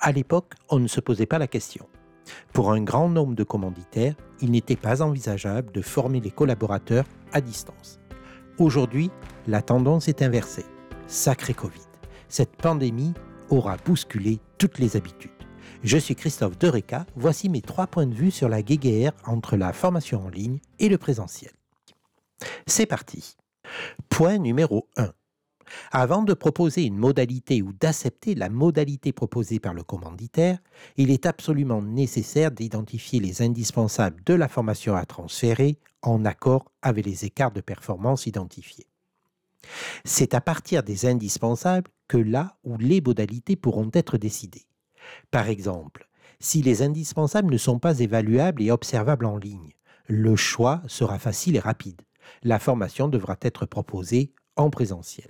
À l'époque, on ne se posait pas la question. Pour un grand nombre de commanditaires, il n'était pas envisageable de former les collaborateurs à distance. Aujourd'hui, la tendance est inversée. Sacré Covid. Cette pandémie aura bousculé toutes les habitudes. Je suis Christophe Dereka, voici mes 3 points de vue sur la guéguerre entre la formation en ligne et le présentiel. C'est parti. Point numéro 1. Avant de proposer une modalité ou d'accepter la modalité proposée par le commanditaire, il est absolument nécessaire d'identifier les indispensables de la formation à transférer en accord avec les écarts de performance identifiés. C'est à partir des indispensables que la ou les modalités pourront être décidées. Par exemple, si les indispensables ne sont pas évaluables et observables en ligne, le choix sera facile et rapide. La formation devra être proposée en présentiel.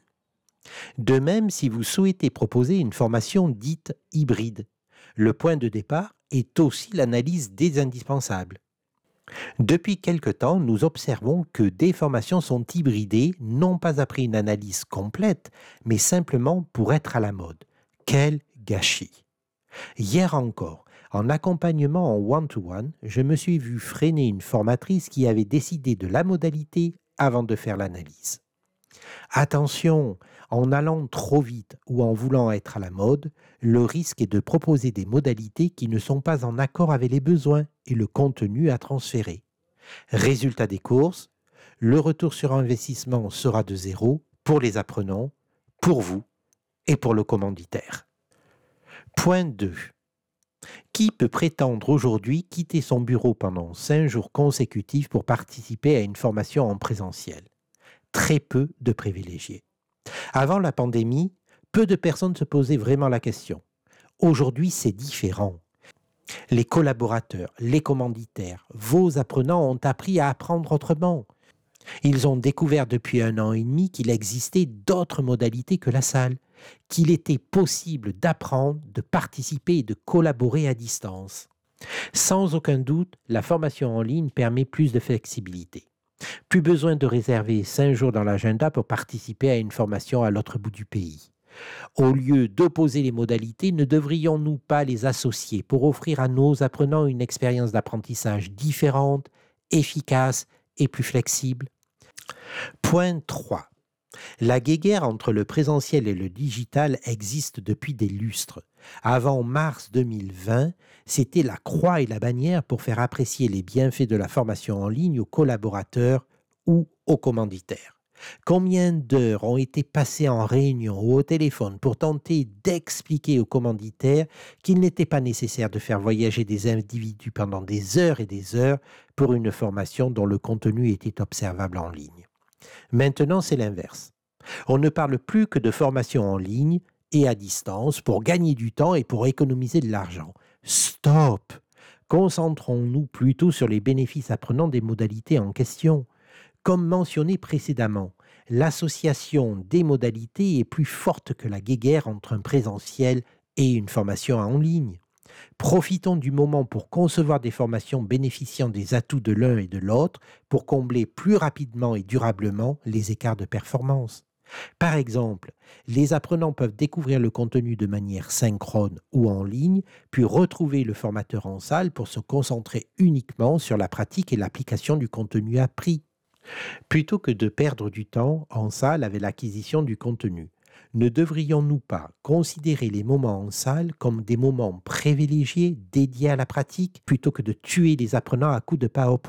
De même, si vous souhaitez proposer une formation dite hybride, le point de départ est aussi l'analyse des indispensables. Depuis quelque temps, nous observons que des formations sont hybridées, non pas après une analyse complète, mais simplement pour être à la mode. Quel gâchis! Hier encore, en accompagnement en one-to-one, je me suis vu freiner une formatrice qui avait décidé de la modalité avant de faire l'analyse. Attention, en allant trop vite ou en voulant être à la mode, le risque est de proposer des modalités qui ne sont pas en accord avec les besoins et le contenu à transférer. Résultat des courses, le retour sur investissement sera de 0 pour les apprenants, pour vous et pour le commanditaire. Point 2. Qui peut prétendre aujourd'hui quitter son bureau pendant 5 jours consécutifs pour participer à une formation en présentiel ? Très peu de privilégiés. Avant la pandémie, peu de personnes se posaient vraiment la question. Aujourd'hui, c'est différent. Les collaborateurs, les commanditaires, vos apprenants ont appris à apprendre autrement. Ils ont découvert depuis 1 an et demi qu'il existait d'autres modalités que la salle, qu'il était possible d'apprendre, de participer et de collaborer à distance. Sans aucun doute, la formation en ligne permet plus de flexibilité. Plus besoin de réserver 5 jours dans l'agenda pour participer à une formation à l'autre bout du pays. Au lieu d'opposer les modalités, ne devrions-nous pas les associer pour offrir à nos apprenants une expérience d'apprentissage différente, efficace et plus flexible ? Point 3. La guéguerre entre le présentiel et le digital existe depuis des lustres. Avant mars 2020, c'était la croix et la bannière pour faire apprécier les bienfaits de la formation en ligne aux collaborateurs ou aux commanditaires. Combien d'heures ont été passées en réunion ou au téléphone pour tenter d'expliquer aux commanditaires qu'il n'était pas nécessaire de faire voyager des individus pendant des heures et des heures pour une formation dont le contenu était observable en ligne. Maintenant, c'est l'inverse. On ne parle plus que de formation en ligne et à distance pour gagner du temps et pour économiser de l'argent. Stop! Concentrons-nous plutôt sur les bénéfices apprenants des modalités en question. Comme mentionné précédemment, l'association des modalités est plus forte que la guéguerre entre un présentiel et une formation en ligne. Profitons du moment pour concevoir des formations bénéficiant des atouts de l'un et de l'autre pour combler plus rapidement et durablement les écarts de performance. Par exemple, les apprenants peuvent découvrir le contenu de manière synchrone ou en ligne, puis retrouver le formateur en salle pour se concentrer uniquement sur la pratique et l'application du contenu appris. Plutôt que de perdre du temps en salle avec l'acquisition du contenu, ne devrions-nous pas considérer les moments en salle comme des moments privilégiés dédiés à la pratique plutôt que de tuer les apprenants à coups de PowerPoint ?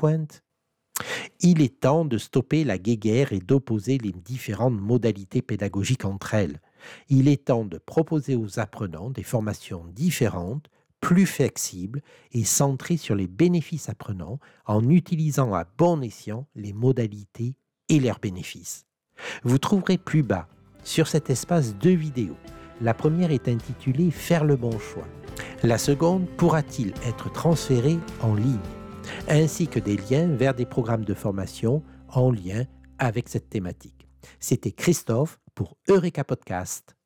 Il est temps de stopper la guéguerre et d'opposer les différentes modalités pédagogiques entre elles. Il est temps de proposer aux apprenants des formations différentes, plus flexibles et centrées sur les bénéfices apprenants en utilisant à bon escient les modalités et leurs bénéfices. Vous trouverez plus bas sur cet espace 2 vidéos. La première est intitulée « Faire le bon choix ». La seconde « Pourra-t-il être transféré en ligne ?» ainsi que des liens vers des programmes de formation en lien avec cette thématique. C'était Christophe pour Eureka Podcast.